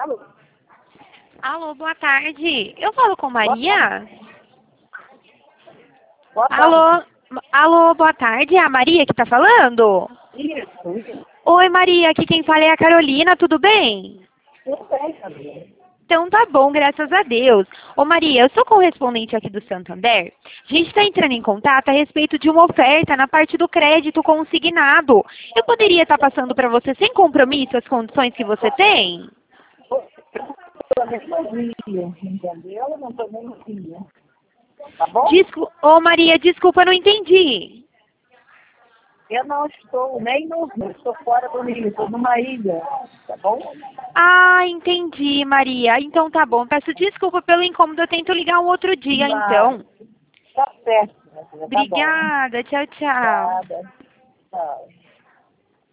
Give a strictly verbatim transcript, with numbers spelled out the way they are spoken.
Alô? Alô, boa tarde. Eu falo com Maria? Boa tarde. Alô? Alô, boa tarde. É a Maria que tá falando? Isso, isso. Oi, Maria. Aqui quem fala é a Carolina. Tudo bem? Tudo bem, Camila. Então tá bom, graças a Deus. Ô Maria, eu sou correspondente aqui do Santander. A gente está entrando em contato a respeito de uma oferta na parte do crédito consignado. Eu poderia estar passando para você sem compromisso as condições que você tem? Eu nem ouvia, entendeu? Eu não estou nem ouvindo. Tá bom? Descu Ô Maria, desculpa, eu não entendi. Eu não estou nem no Rio, estou fora do Rio, estou numa ilha. Tá bom? Ah, entendi, Maria. Então tá bom. Peço desculpa pelo incômodo. Eu tento ligar um outro dia, Não, então. tá certo, minha filha, tá bom. Obrigada. Tchau, tchau. Obrigada. Tchau.